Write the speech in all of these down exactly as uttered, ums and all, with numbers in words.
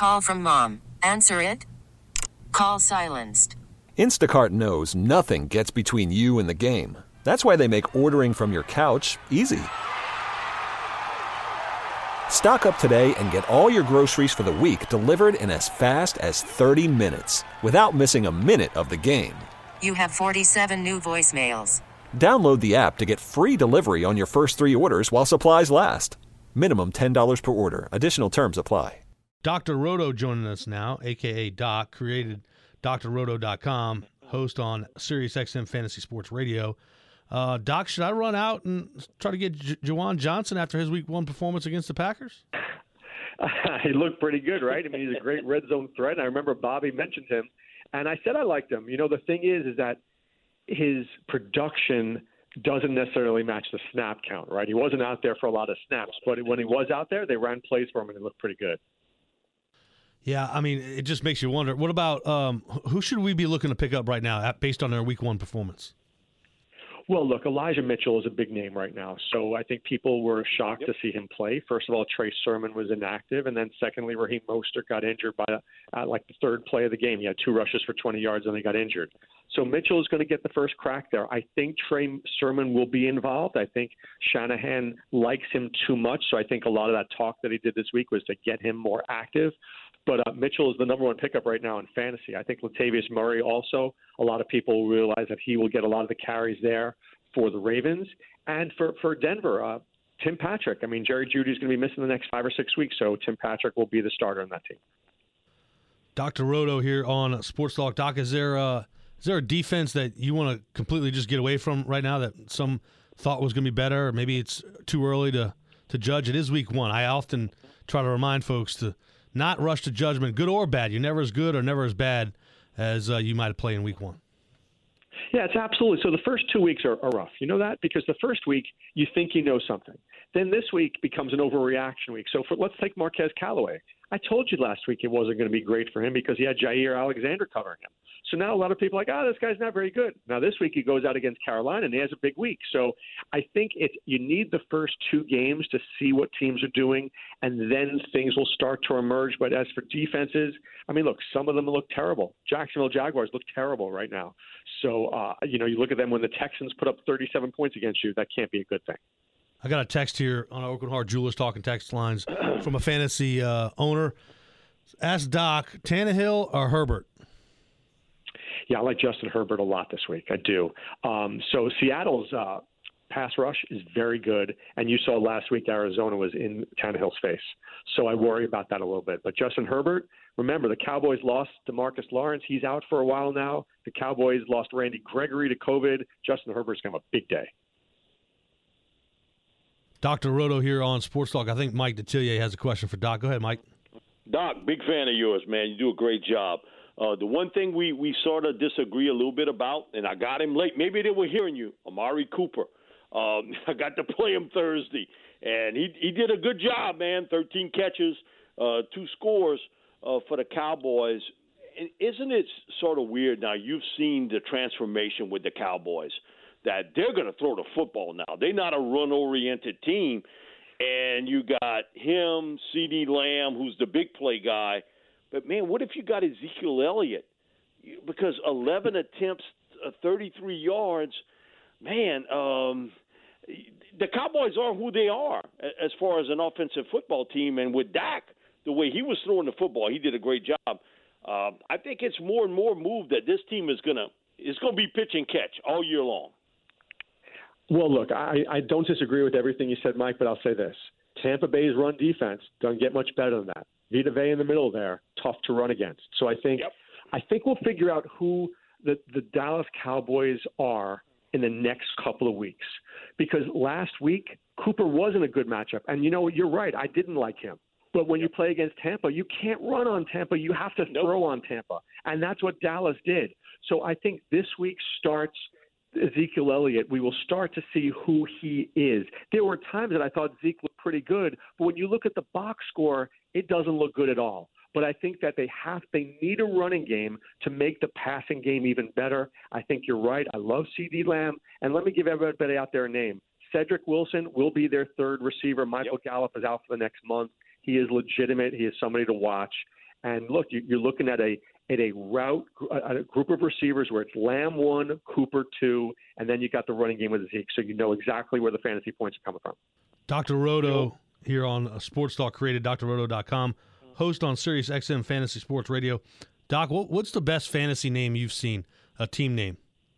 Call from mom. Answer it. Call silenced. Instacart knows nothing gets between you and the game. That's why they make ordering from your couch easy. Stock up today and get all your groceries for the week delivered in as fast as thirty minutes without missing a minute of the game. You have forty-seven new voicemails. Download the app to get free delivery on your first three orders while supplies last. Minimum ten dollars per order. Additional terms apply. Doctor Roto joining us now, a k a. Doc, created D R roto dot com, host on SiriusXM Fantasy Sports Radio. Uh, Doc, should I run out and try to get J- Juwan Johnson after his week one performance against the Packers? Uh, he looked pretty good, right? I mean, he's a great red zone threat. And I remember Bobby mentioned him, and I said I liked him. You know, the thing is, is that his production doesn't necessarily match the snap count, right? He wasn't out there for a lot of snaps, but when he was out there, they ran plays for him, and it looked pretty good. Yeah, I mean, it just makes you wonder. What about um, who should we be looking to pick up right now based on their week one performance? Well, look, Elijah Mitchell is a big name right now, so I think people were shocked yep. to see him play. First of all, Trey Sermon was inactive, and then secondly, Raheem Mostert got injured by uh, like the third play of the game. He had two rushes for twenty yards, and they got injured. So Mitchell is going to get the first crack there. I think Trey Sermon will be involved. I think Shanahan likes him too much, so I think a lot of that talk that he did this week was to get him more active. But uh, Mitchell is the number one pickup right now in fantasy. I think Latavius Murray also, a lot of people realize that he will get a lot of the carries there for the Ravens. And for, for Denver, uh, Tim Patrick. I mean, Jerry Jeudy is going to be missing the next five or six weeks, so Tim Patrick will be the starter on that team. Doctor Roto here on Sports Talk. Doc, is there a, is there a defense that you want to completely just get away from right now that some thought was going to be better, or maybe it's too early to, to judge? It is week one. I often try to remind folks to not rush to judgment, good or bad. You're never as good or never as bad as uh, you might play in week one. Yeah, it's absolutely. So the first two weeks are, are rough. You know that? Because the first week, you think you know something. Then this week becomes an overreaction week. So for, let's take Marquez Callaway. I told you last week it wasn't going to be great for him because he had Jair Alexander covering him. So now a lot of people are like, oh, this guy's not very good. Now this week he goes out against Carolina and he has a big week. So I think it's, you need the first two games to see what teams are doing, and then things will start to emerge. But as for defenses, I mean, look, some of them look terrible. Jacksonville Jaguars look terrible right now. So, uh, you know, you look at them when the Texans put up thirty-seven points against you, that can't be a good thing. I got a text here on our Oakland Heart Jewelers Talking text lines from a fantasy uh, owner. Ask Doc, Tannehill or Herbert? Yeah, I like Justin Herbert a lot this week. I do. Um, so Seattle's uh, pass rush is very good, and you saw last week Arizona was in Tannehill's face. So I worry about that a little bit. But Justin Herbert, remember, the Cowboys lost DeMarcus Lawrence. He's out for a while now. The Cowboys lost Randy Gregory to COVID. Justin Herbert's going to have a big day. Doctor Roto here on Sports Talk. I think Mike Detillier has a question for Doc. Go ahead, Mike. Doc, big fan of yours, man. You do a great job. Uh, the one thing we, we sort of disagree a little bit about, and I got him late. Maybe they were hearing you, Amari Cooper. Um, I got to play him Thursday, and he he did a good job, man. thirteen catches, uh, two scores uh, for the Cowboys. And isn't it sort of weird now? You've seen the transformation with the Cowboys, that they're going to throw the football now. They're not a run-oriented team. And you got him, CeeDee Lamb, who's the big play guy. But, man, what if you got Ezekiel Elliott? Because eleven attempts, uh, thirty-three yards, man, um, the Cowboys are who they are as far as an offensive football team. And with Dak, the way he was throwing the football, he did a great job. Uh, I think it's more and more moved that this team is going to it's going to be pitch and catch all year long. Well, look, I, I don't disagree with everything you said, Mike, but I'll say this. Tampa Bay's run defense doesn't get much better than that. Vita Vea in the middle there, tough to run against. So I think yep. I think we'll figure out who the, the Dallas Cowboys are in the next couple of weeks. Because last week, Cooper wasn't a good matchup. And, you know, you're right, I didn't like him. But when yep. you play against Tampa, you can't run on Tampa. You have to nope. throw on Tampa. And that's what Dallas did. So I think this week starts – Ezekiel Elliott, we will start to see who he is. There were times that I thought Zeke looked pretty good, but when you look at the box score, it doesn't look good at all. But I think that they have, they need a running game to make the passing game even better. I think you're right. I love CeeDee Lamb. And let me give everybody out there a name. Cedric Wilson will be their third receiver. Michael yep. Gallup is out for the next month. He is legitimate. He is somebody to watch. And look, you, you're looking at a at a route, a group of receivers where it's Lamb one, Cooper two, and then you got the running game with Zeke, so you know exactly where the fantasy points are coming from. Doctor Roto here on Sports Talk Created, D R Roto dot com, host on Sirius X M Fantasy Sports Radio. Doc, what's the best fantasy name you've seen, a team name?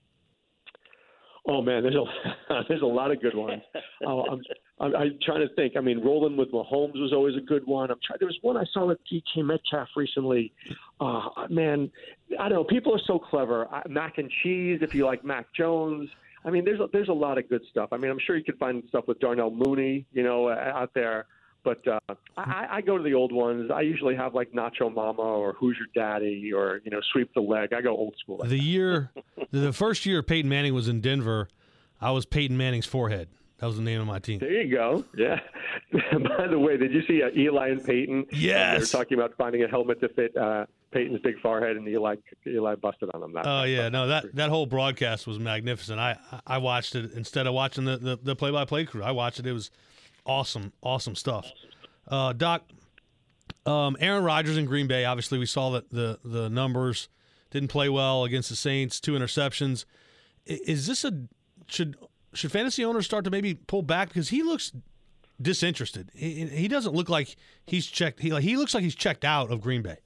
Oh, man, there's a there's a lot of good ones. uh, I'm, I'm, I'm trying to think. I mean, rolling with Mahomes was always a good one. I'm trying, there was one I saw with D K Metcalf recently. Uh, man, I don't know. People are so clever. Uh, mac and cheese, if you like Mac Jones. I mean, there's a, there's a lot of good stuff. I mean, I'm sure you could find stuff with Darnell Mooney, you know, uh, out there. But uh, I, I go to the old ones. I usually have like Nacho Mama or Who's Your Daddy or, you know, Sweep the Leg. I go old school. The year, the first year Peyton Manning was in Denver, I was Peyton Manning's forehead. That was the name of my team. There you go. Yeah. By the way, did you see uh, Eli and Peyton? Yes. They were talking about finding a helmet to fit uh, Peyton's big forehead, and Eli Eli busted on them. Oh, uh, yeah. No, that, that whole broadcast was magnificent. I, I watched it instead of watching the, the, the play-by-play crew. I watched it. It was awesome, awesome stuff. Uh, Doc, um, Aaron Rodgers in Green Bay, obviously we saw that the, the numbers didn't play well against the Saints, two interceptions. Is this a should should fantasy owners start to maybe pull back because he looks disinterested? He, he doesn't look like he's checked. He he looks like he's checked out of Green Bay.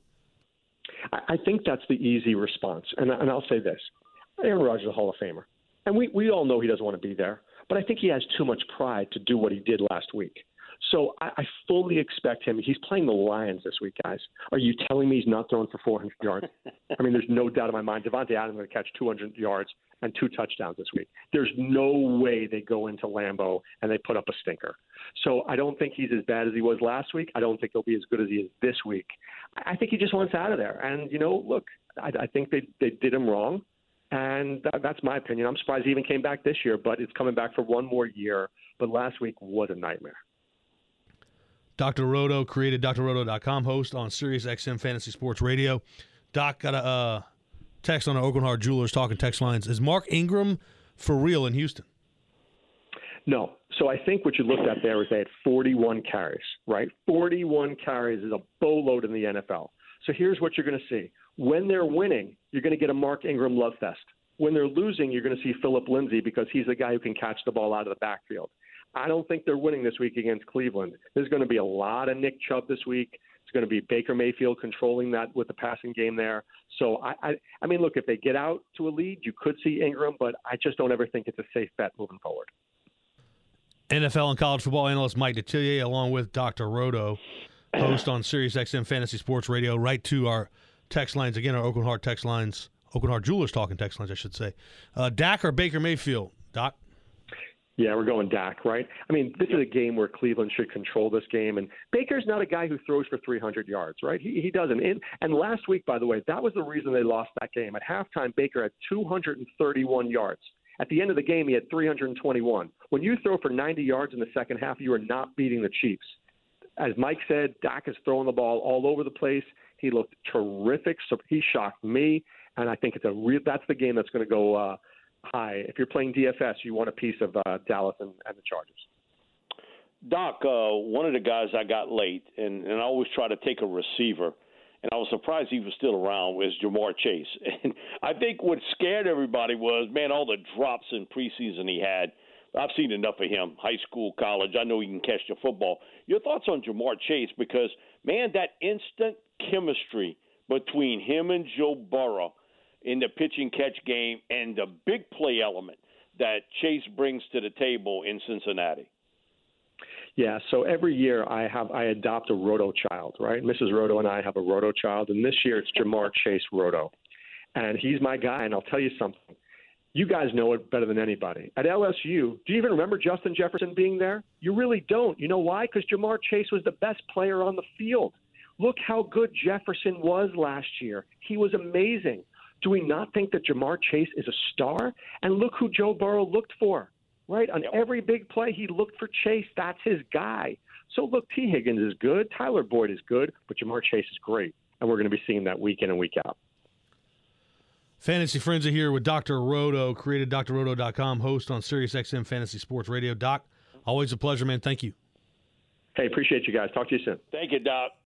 I think that's the easy response, and and I'll say this: Aaron Rodgers is a Hall of Famer, and we we all know he doesn't want to be there, but I think he has too much pride to do what he did last week. So I, I fully expect him. He's playing the Lions this week, guys. Are you telling me he's not throwing for four hundred yards? I mean, there's no doubt in my mind. Devontae Adams is going to catch two hundred yards and two touchdowns this week. There's no way they go into Lambeau and they put up a stinker. So I don't think he's as bad as he was last week. I don't think he'll be as good as he is this week. I think he just wants out of there. And, you know, look, I, I think they, they did him wrong. And that, that's my opinion. I'm surprised he even came back this year, but it's coming back for one more year. But last week was a nightmare. Doctor Roto, created D R Roto dot com, host on Sirius X M Fantasy Sports Radio. Doc, got a uh, text on our Oakland Heart Jewelers talking text lines. Is Mark Ingram for real in Houston? No. So I think what you looked at there was they had forty-one carries, right? forty-one carries is a boatload in the N F L. So here's what you're going to see. When they're winning, you're going to get a Mark Ingram love fest. When they're losing, you're going to see Phillip Lindsay because he's the guy who can catch the ball out of the backfield. I don't think they're winning this week against Cleveland. There's going to be a lot of Nick Chubb this week. It's going to be Baker Mayfield controlling that with the passing game there. So, I, I, I mean, look, if they get out to a lead, you could see Ingram, but I just don't ever think it's a safe bet moving forward. N F L and college football analyst Mike Detillier, along with Doctor Roto, host on Sirius X M Fantasy Sports Radio, right to our text lines. Again, our Oakland Heart text lines, Oakland Heart Jewelers talking text lines, I should say. Uh, Dak or Baker Mayfield? Doc? Yeah, we're going Dak, right? I mean, this is a game where Cleveland should control this game, and Baker's not a guy who throws for three hundred yards, right? He he doesn't. And, and last week, by the way, that was the reason they lost that game. At halftime, Baker had two hundred thirty-one yards. At the end of the game, he had three hundred twenty-one. When you throw for ninety yards in the second half, you are not beating the Chiefs. As Mike said, Dak is throwing the ball all over the place. He looked terrific. So he shocked me, and I think it's a real. That's the game that's going to go uh, high. If you're playing D F S, you want a piece of uh, Dallas and, and the Chargers. Doc, uh, one of the guys I got late, and, and I always try to take a receiver, and I was surprised he was still around, was Jamar Chase. And I think what scared everybody was, man, all the drops in preseason he had. I've seen enough of him, high school, college. I know he can catch the football. Your thoughts on Jamar Chase? Because, man, that instant chemistry between him and Joe Burrow in the pitch-and-catch game and the big play element that Chase brings to the table in Cincinnati. Yeah, so every year I have I adopt a Roto child, right? Missus Roto and I have a Roto child, and this year it's Jamar Chase Roto. And he's my guy, and I'll tell you something. You guys know it better than anybody. At L S U, do you even remember Justin Jefferson being there? You really don't. You know why? Because Jamar Chase was the best player on the field. Look how good Jefferson was last year. He was amazing. Do we not think that Jamar Chase is a star? And look who Joe Burrow looked for, right? On every big play, he looked for Chase. That's his guy. So, look, T. Higgins is good. Tyler Boyd is good. But Jamar Chase is great. And we're going to be seeing that week in and week out. Fantasy Frenzy here with Doctor Roto, created D R Roto dot com, host on Sirius X M Fantasy Sports Radio. Doc, always a pleasure, man. Thank you. Hey, appreciate you guys. Talk to you soon. Thank you, Doc.